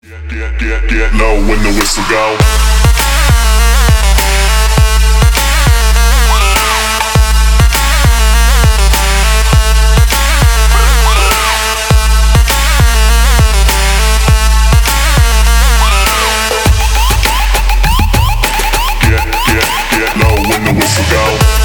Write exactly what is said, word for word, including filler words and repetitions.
Get, get, get low when the whistle go. Get, get, get low when the whistle go.